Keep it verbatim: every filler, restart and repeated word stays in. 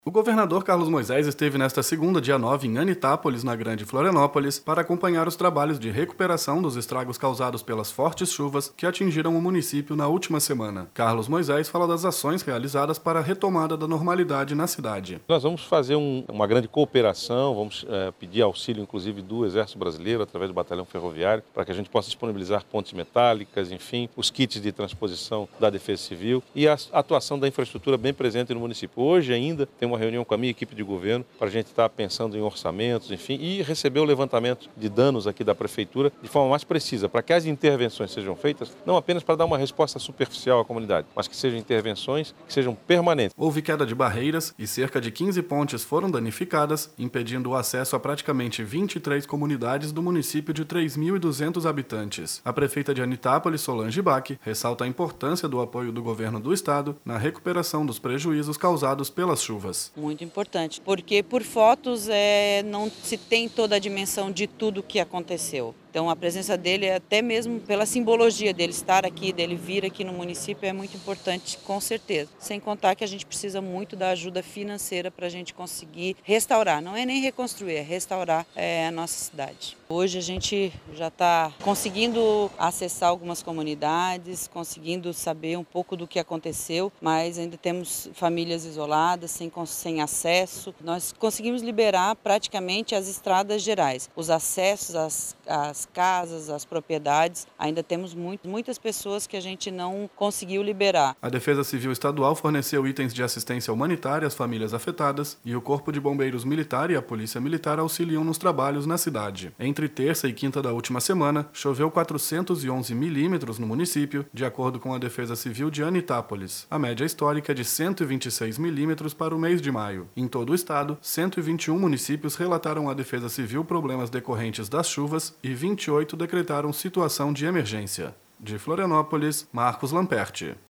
O governador Carlos Moisés esteve nesta segunda, dia nove, em Anitápolis, na Grande Florianópolis, para acompanhar os trabalhos de recuperação dos estragos causados pelas fortes chuvas que atingiram o município na última semana. Carlos Moisés fala das ações realizadas para a retomada da normalidade na cidade. Nós vamos fazer um, uma grande cooperação, vamos é, pedir auxílio, inclusive, do Exército Brasileiro, através do Batalhão Ferroviário, para que a gente possa disponibilizar pontes metálicas, enfim, os kits de transposição da Defesa Civil e a atuação da infraestrutura bem presente no município. Hoje ainda tem uma reunião com a minha equipe de governo para a gente estar pensando em orçamentos, enfim, e receber o levantamento de danos aqui da Prefeitura de forma mais precisa, para que as intervenções sejam feitas, não apenas para dar uma resposta superficial à comunidade, mas que sejam intervenções que sejam permanentes. Houve queda de barreiras e cerca de quinze pontes foram danificadas, impedindo o acesso a praticamente vinte e três comunidades do município de três mil e duzentos habitantes. A prefeita de Anitápolis, Solange Bach, ressalta a importância do apoio do governo do estado na recuperação dos prejuízos causados pelas chuvas. Muito importante, porque por fotos é, não se tem toda a dimensão de tudo que aconteceu. Então a presença dele, até mesmo pela simbologia dele estar aqui, dele vir aqui no município, é muito importante, com certeza. Sem contar que a gente precisa muito da ajuda financeira para a gente conseguir restaurar, não é nem reconstruir, é restaurar é, a nossa cidade. Hoje a gente já está conseguindo acessar algumas comunidades, conseguindo saber um pouco do que aconteceu, mas ainda temos famílias isoladas, sem, sem acesso. Nós conseguimos liberar praticamente as estradas gerais, os acessos às, às casas, às propriedades. Ainda temos muito, muitas pessoas que a gente não conseguiu liberar. A Defesa Civil Estadual forneceu itens de assistência humanitária às famílias afetadas e o Corpo de Bombeiros Militar e a Polícia Militar auxiliam nos trabalhos na cidade. Entre terça e quinta da última semana, choveu quatrocentos e onze milímetros no município, de acordo com a Defesa Civil de Anitápolis. A média histórica é de cento e vinte e seis milímetros para o mês de maio. Em todo o estado, cento e vinte e um municípios relataram à Defesa Civil problemas decorrentes das chuvas e vinte e oito decretaram situação de emergência. De Florianópolis, Marcos Lamperti.